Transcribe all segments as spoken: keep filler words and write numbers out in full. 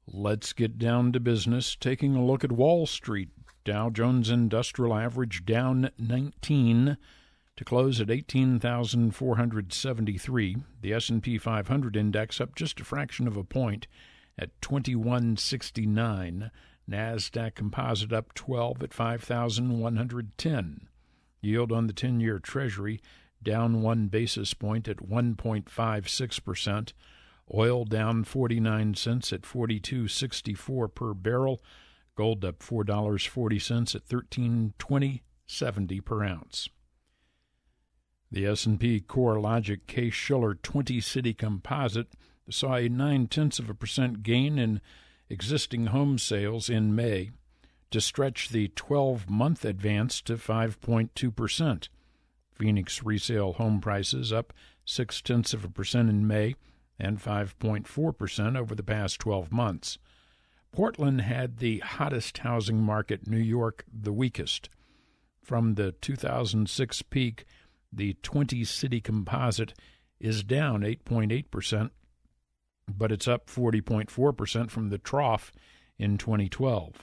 Let's get down to business, taking a look at Wall Street. Dow Jones Industrial Average down nineteen to close at eighteen thousand four hundred seventy-three. The S and P five hundred index up just a fraction of a point at twenty-one sixty-nine. NASDAQ Composite up twelve at five thousand one hundred ten. Yield on the ten-year Treasury down one basis point at one point five six percent. Oil down forty-nine cents at forty-two sixty-four per barrel. Gold up four dollars and forty cents at thirteen twenty seventy per ounce. The S and P CoreLogic Case-Shiller twenty-City Composite saw a nine-tenths of a percent gain in existing home sales in May to stretch the twelve-month advance to five point two percent. Phoenix resale home prices up six-tenths of a percent in May and five point four percent over the past twelve months. Portland had the hottest housing market, New York the weakest. From the two thousand six peak, the twenty-City Composite is down eight point eight percent, but it's up forty point four percent from the trough in twenty twelve.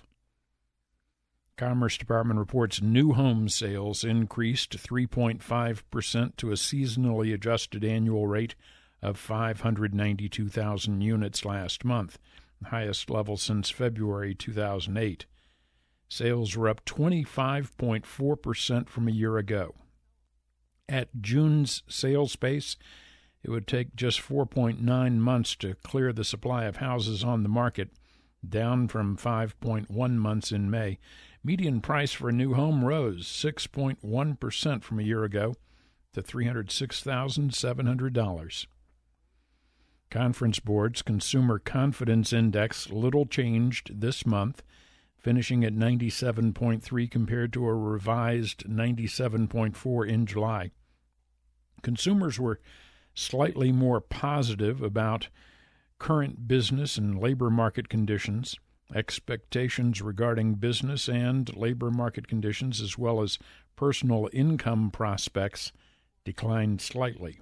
Commerce Department reports new home sales increased three point five percent to a seasonally adjusted annual rate of five hundred ninety-two thousand units last month, the highest level since February two thousand eight. Sales were up twenty-five point four percent from a year ago. At June's sales pace, it would take just four point nine months to clear the supply of houses on the market, down from five point one months in May. Median price for a new home rose six point one percent from a year ago to three hundred six thousand seven hundred dollars. Conference Board's Consumer Confidence Index little changed this month, finishing at ninety-seven point three compared to a revised ninety-seven point four in July. Consumers were slightly more positive about current business and labor market conditions. Expectations regarding business and labor market conditions, as well as personal income prospects, declined slightly.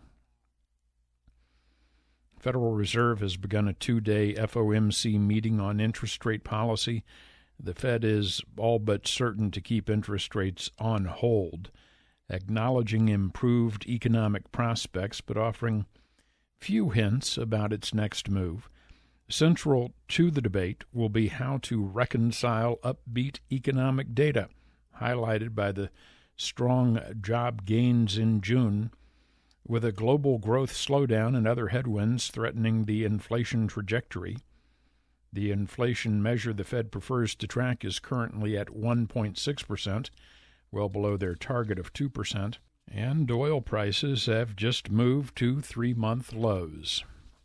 Federal Reserve has begun a two-day F O M C meeting on interest rate policy. The Fed is all but certain to keep interest rates on hold, acknowledging improved economic prospects but offering few hints about its next move. Central to the debate will be how to reconcile upbeat economic data, highlighted by the strong job gains in June, with a global growth slowdown and other headwinds threatening the inflation trajectory. The inflation measure the Fed prefers to track is currently at one point six percent, well below their target of two percent, and oil prices have just moved to three-month lows.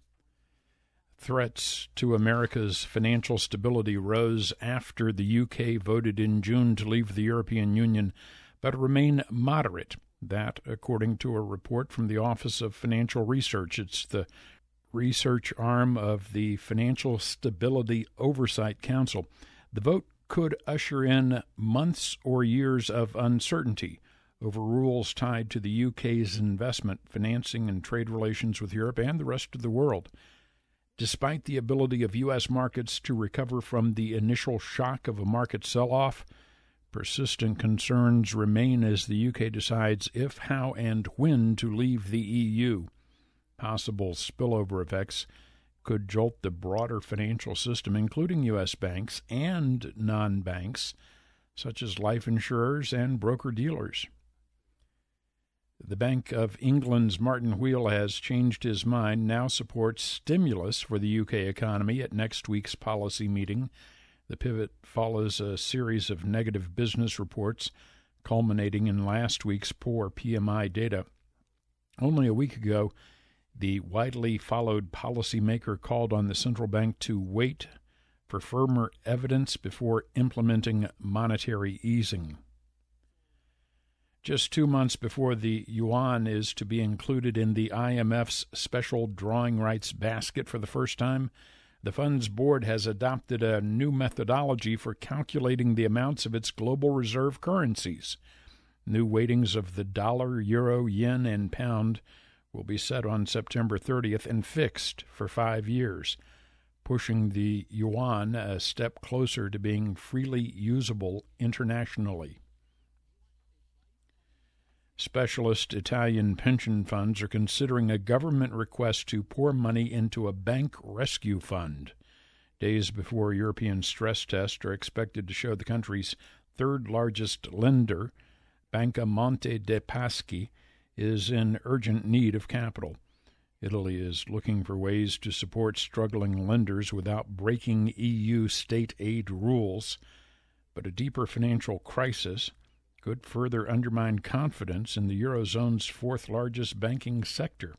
Threats to America's financial stability rose after the U K voted in June to leave the European Union, but remain moderate. That, according to a report from the Office of Financial Research. It's the research arm of the Financial Stability Oversight Council. The vote could usher in months or years of uncertainty over rules tied to the U K's investment, financing, and trade relations with Europe and the rest of the world. Despite the ability of U S markets to recover from the initial shock of a market sell-off, persistent concerns remain as the U K decides if, how, and when to leave the E U. Possible spillover effects could jolt the broader financial system, including U S banks and non-banks, such as life insurers and broker-dealers. The Bank of England's Martin Wheel has changed his mind, now supports stimulus for the U K economy at next week's policy meeting. The pivot follows a series of negative business reports, culminating in last week's poor P M I data. Only a week ago, the widely followed policymaker called on the central bank to wait for firmer evidence before implementing monetary easing. Just two months before the yuan is to be included in the I M F's special drawing rights basket for the first time, the fund's board has adopted a new methodology for calculating the amounts of its global reserve currencies. New weightings of the dollar, euro, yen, and pound will be set on September thirtieth and fixed for five years. pushing the yuan a step closer to being freely usable internationally. Specialist Italian pension funds are considering a government request to pour money into a bank rescue fund. Days before European stress tests are expected to show the country's third-largest lender, Banca Monte dei Paschi, is in urgent need of capital. Italy is looking for ways to support struggling lenders without breaking E U state aid rules, but a deeper financial crisis could further undermine confidence in the Eurozone's fourth-largest banking sector.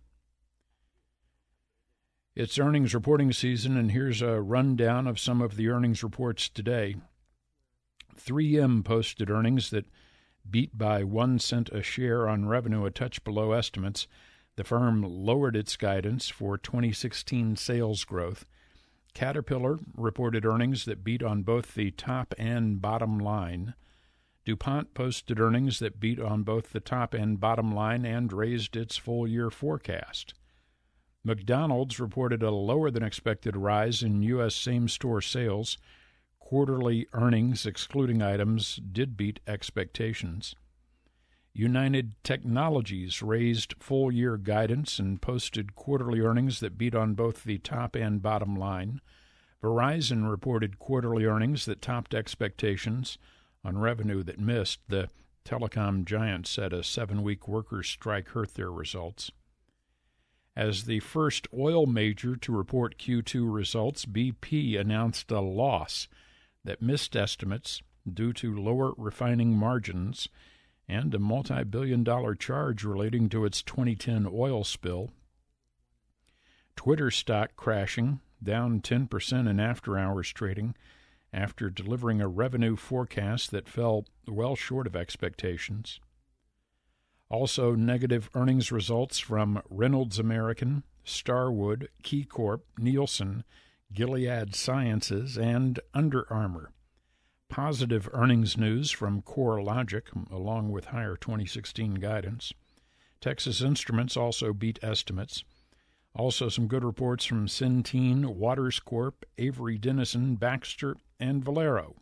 It's earnings reporting season, and here's a rundown of some of the earnings reports today. three M posted earnings that beat by one cent a share on revenue, a touch below estimates. The firm lowered its guidance for twenty sixteen sales growth. Caterpillar reported earnings that beat on both the top and bottom line. DuPont posted earnings that beat on both the top and bottom line and raised its full-year forecast. McDonald's reported a lower-than-expected rise in U S same-store sales. Quarterly earnings, excluding items, did beat expectations. United Technologies raised full-year guidance and posted quarterly earnings that beat on both the top and bottom line. Verizon reported quarterly earnings that topped expectations on revenue that missed. The telecom giant said a seven-week workers' strike hurt their results. As the first oil major to report Q two results, B P announced a loss that missed estimates due to lower refining margins and a multi-billion dollar charge relating to its twenty ten oil spill. Twitter stock crashing, down ten percent in after-hours trading, after delivering a revenue forecast that fell well short of expectations. Also, negative earnings results from Reynolds American, Starwood, KeyCorp, Nielsen, Gilead Sciences, and Under Armour. Positive earnings news from CoreLogic, along with higher twenty sixteen guidance. Texas Instruments also beat estimates. Also some good reports from Centene, Waters Corp, Avery Dennison, Baxter, and Valero.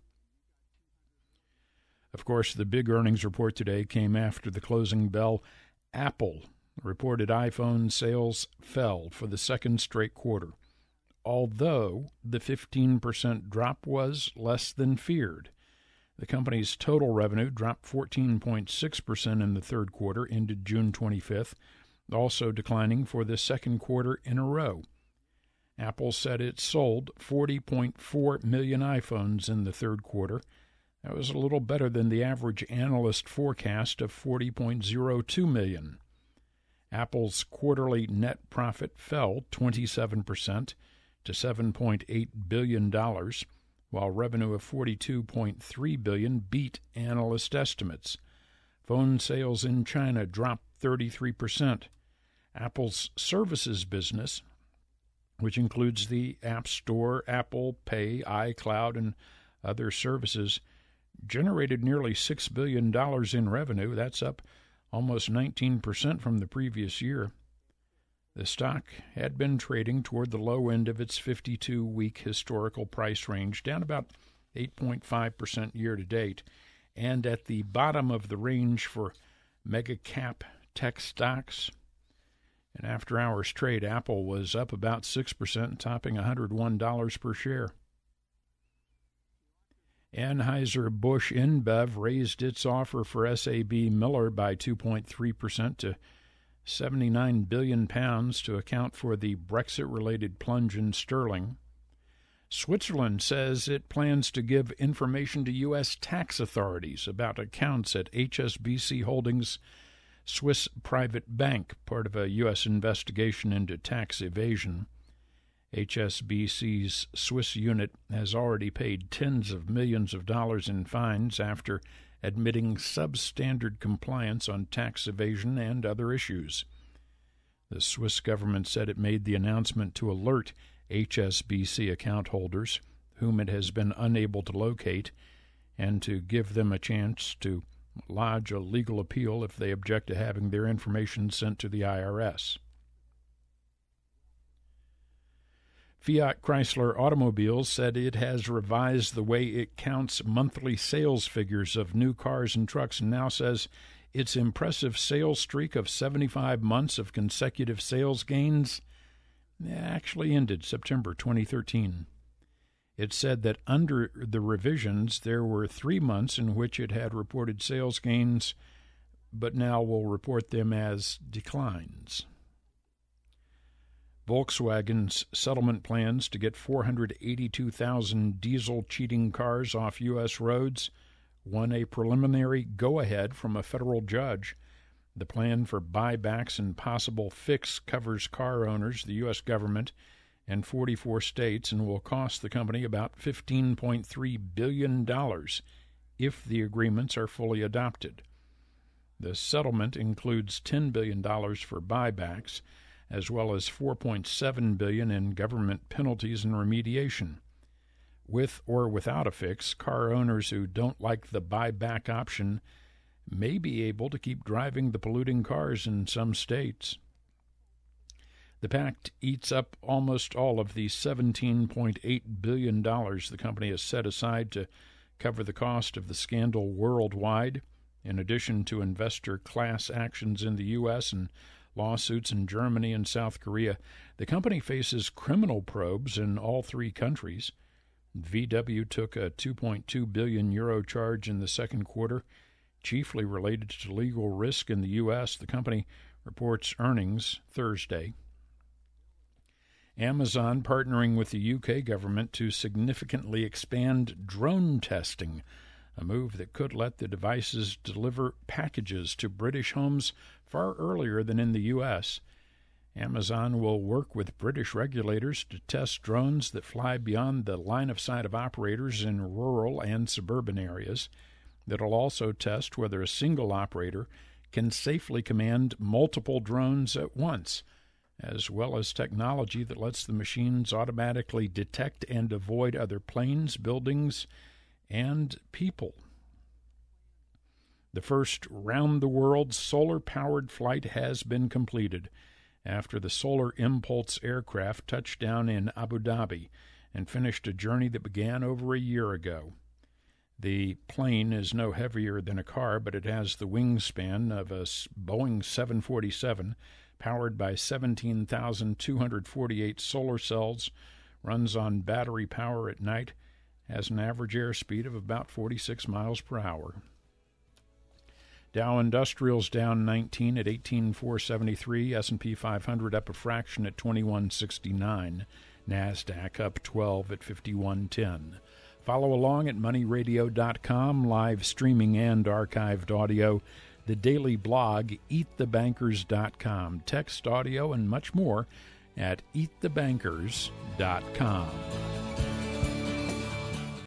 Of course, the big earnings report today came after the closing bell. Apple reported iPhone sales fell for the second straight quarter, although the fifteen percent drop was less than feared. The company's total revenue dropped fourteen point six percent in the third quarter, ended June twenty-fifth, also declining for the second quarter in a row. Apple said it sold forty point four million iPhones in the third quarter. That was a little better than the average analyst forecast of forty point zero two million. Apple's quarterly net profit fell twenty-seven percent to seven point eight billion dollars, while revenue of forty-two point three billion dollars beat analyst estimates. Phone sales in China dropped thirty-three percent. Apple's services business, which includes the App Store, Apple Pay, iCloud, and other services, generated nearly six billion dollars in revenue. That's up almost nineteen percent from the previous year. The stock had been trading toward the low end of its fifty-two-week historical price range, down about eight point five percent year-to-date, and at the bottom of the range for mega-cap tech stocks. In after-hours trade, Apple was up about six percent, topping one hundred one dollars per share. Anheuser-Busch InBev raised its offer for S A B Miller by two point three percent to seventy-nine billion pounds to account for the Brexit-related plunge in sterling. Switzerland says it plans to give information to U S tax authorities about accounts at H S B C Holdings Swiss Private Bank, part of a U S investigation into tax evasion. H S B C's Swiss unit has already paid tens of millions of dollars in fines after admitting substandard compliance on tax evasion and other issues. The Swiss government said it made the announcement to alert H S B C account holders, whom it has been unable to locate, and to give them a chance to lodge a legal appeal if they object to having their information sent to the I R S. Fiat Chrysler Automobiles said it has revised the way it counts monthly sales figures of new cars and trucks and now says its impressive sales streak of seventy-five months of consecutive sales gains actually ended September twenty thirteen. It said that under the revisions, there were three months in which it had reported sales gains, but now will report them as declines. Volkswagen's settlement plans to get four hundred eighty-two thousand diesel-cheating cars off U S roads won a preliminary go-ahead from a federal judge. The plan for buybacks and possible fix covers car owners, the U S government, and forty-four states and will cost the company about fifteen point three billion dollars if the agreements are fully adopted. The settlement includes ten billion dollars for buybacks, as well as four point seven billion dollars in government penalties and remediation. With or without a fix, car owners who don't like the buyback option may be able to keep driving the polluting cars in some states. The pact eats up almost all of the seventeen point eight billion dollars the company has set aside to cover the cost of the scandal worldwide, in addition to investor class actions in the U S and lawsuits in Germany and South Korea. The company faces criminal probes in all three countries. V W took a two point two billion euro charge in the second quarter, chiefly related to legal risk in the U S. The company reports earnings Thursday. Amazon partnering with the U K government to significantly expand drone testing, a move that could let the devices deliver packages to British homes far earlier than in the U S. Amazon will work with British regulators to test drones that fly beyond the line of sight of operators in rural and suburban areas. It'll also test whether a single operator can safely command multiple drones at once, as well as technology that lets the machines automatically detect and avoid other planes, buildings, and people. The first round-the-world solar-powered flight has been completed after the Solar Impulse aircraft touched down in Abu Dhabi and finished a journey that began over a year ago. The plane is no heavier than a car, but it has the wingspan of a Boeing seven forty-seven, powered by seventeen thousand two hundred forty-eight solar cells, runs on battery power at night, has an average airspeed of about forty-six miles per hour. Dow Industrials down nineteen at eighteen thousand four hundred seventy-three, S and P five hundred up a fraction at twenty-one sixty-nine, NASDAQ up twelve at fifty-one ten. Follow along at money radio dot com, live streaming and archived audio, the daily blog eat the bankers dot com, text, audio, and much more at eat the bankers dot com.